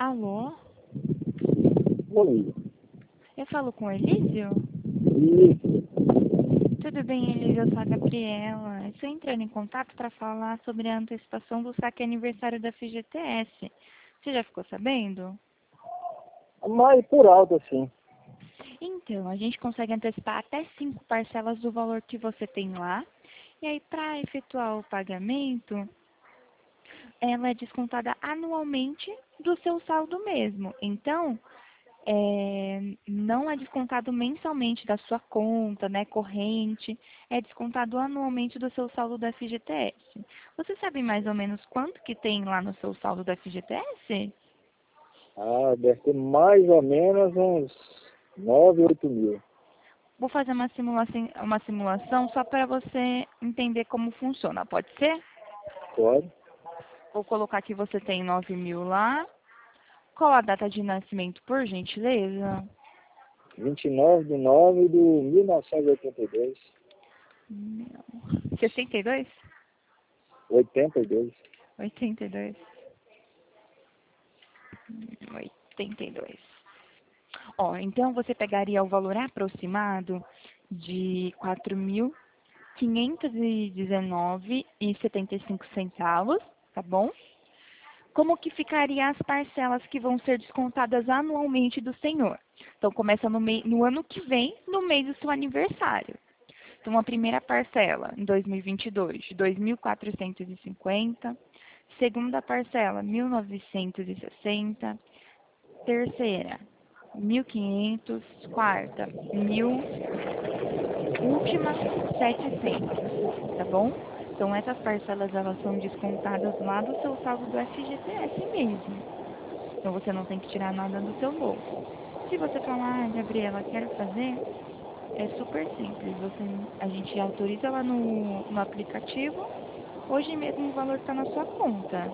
Alô? Oi. Eu falo com o Elísio? Isso. Tudo bem, Elísio? Eu sou a Gabriela. Estou entrando em contato para falar sobre a antecipação do saque aniversário da FGTS. Você já ficou sabendo? Mas por alto, assim. Então, a gente consegue antecipar até 5 parcelas do valor que você tem lá. E aí, para efetuar o pagamento, ela é descontada anualmente do seu saldo mesmo. Então, não é descontado mensalmente da sua conta, né, corrente, é descontado anualmente do seu saldo da FGTS. Você sabe mais ou menos quanto que tem lá no seu saldo da FGTS? Deve ter mais ou menos uns 9, 8 mil. Vou fazer uma simulação só para você entender como funciona, pode ser? Pode? Vou colocar que você tem 9 mil lá. Qual a data de nascimento, por gentileza? 29/9/1982. Não. 62? 82. 82. 82. Ó, então você pegaria o valor aproximado de 4.519,75 centavos, tá bom? Como que ficaria as parcelas que vão ser descontadas anualmente do senhor? Então começa no ano que vem, no mês do seu aniversário. Então a primeira parcela em 2022, de 2.450. Segunda parcela, 1.960. Terceira, 1.500, quarta, 1.000, última, 700, tá bom? Então essas parcelas elas são descontadas lá do seu saldo do FGTS mesmo. Então você não tem que tirar nada do seu bolso. Se você falar, Gabriela, quero fazer, é super simples. A gente autoriza lá no aplicativo, hoje mesmo o valor está na sua conta.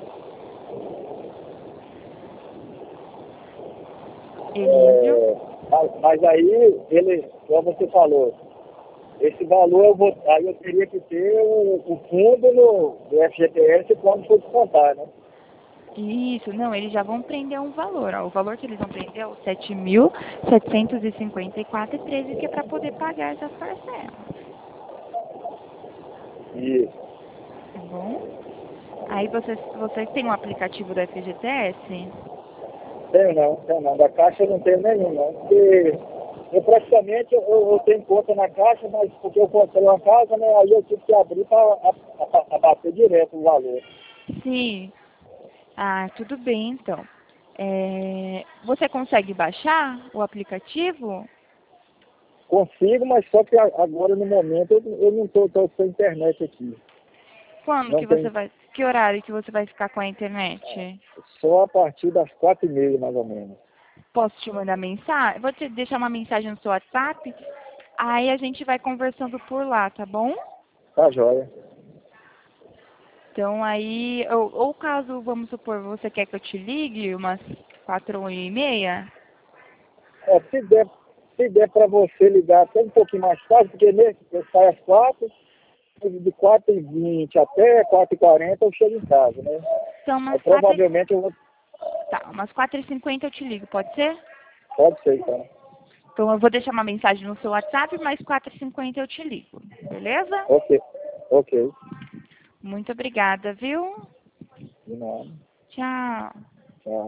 Elísio? Mas aí, como você falou, esse valor aí eu teria que ter o fundo do FGTS quando for descontar, né? Isso, não, eles já vão prender um valor. Ó, o valor que eles vão prender é o 7.754,13, que é para poder pagar essas parcelas. Isso. Tá bom? Aí vocês têm um aplicativo do FGTS? Tenho não. Da Caixa eu não tenho nenhum, não. Porque eu praticamente eu tenho conta na Caixa, mas porque eu comprei uma casa, né? Aí eu tive que abrir para abater direto o valor. Sim. Ah, tudo bem, então. Você consegue baixar o aplicativo? Consigo, mas só que agora no momento eu não estou sem internet aqui. Quando Não que você tem, vai... Que horário que você vai ficar com a internet? só a partir das 4h30, mais ou menos. Posso te mandar mensagem? Vou te deixar uma mensagem no seu WhatsApp. Aí a gente vai conversando por lá, tá bom? Tá joia. Então aí, ou caso, vamos supor, você quer que eu te ligue umas 4h30? Se der para você ligar até um pouquinho mais tarde, porque mesmo eu saio às 4, de 4h20 até 4h40 eu chego em casa, né? Então Aí umas 4 provavelmente eu vou. Tá, umas 4h50 eu te ligo, pode ser? Pode ser, então. Então eu vou deixar uma mensagem no seu WhatsApp, mais 4h50 eu te ligo, beleza? Ok. Ok. Muito obrigada, viu? De nada. Tchau.